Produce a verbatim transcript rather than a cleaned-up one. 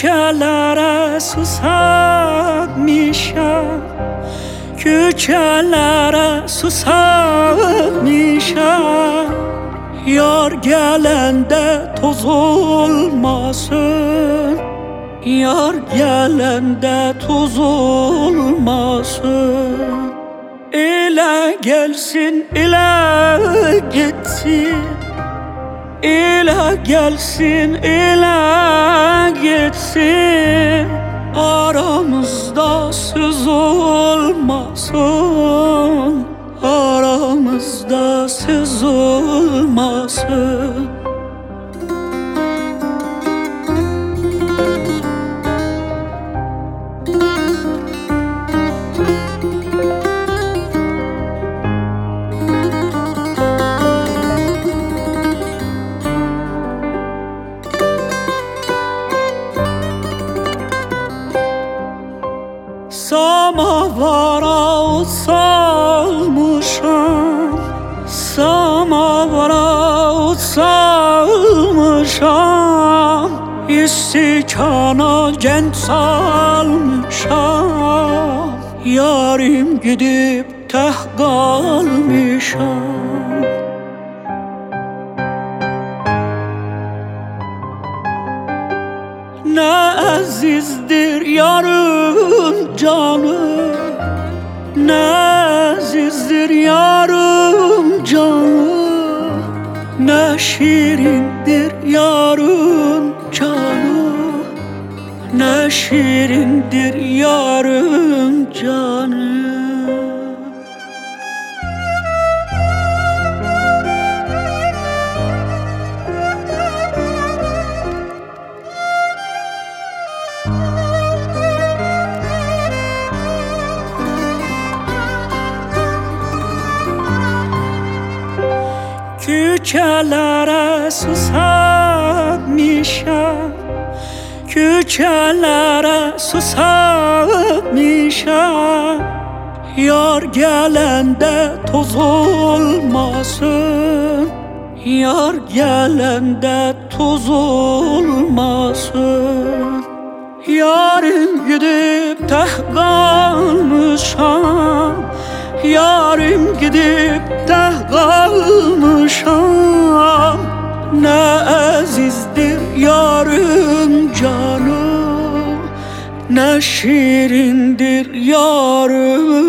Küçelere susamışam, küçelere susamışam. Yar gelende toz olmasın, yar gelende toz olmasın. İle gelsin, ile gitsin, ile gelsin, ile gitsin. Aramızda söz olmasın, aramızda söz olmasın. Samavara ot salmışam, samavara ot salmışam. İstikana gent salmışam, yarim gidip teh kalmışam. Ne azizdir yarın canı, ne azizdir yarın canı, ne şirindir yarın canı, ne şirindir yarın canı. Küçelere susamışam, küçelere susamışam. Yar gelende toz olmasın, yar gelende toz olmasın. Yarim gidip teh kalmışam, yarim gidip teh kalmışam. Ne azizdir yarım canım, ne şirindir yarım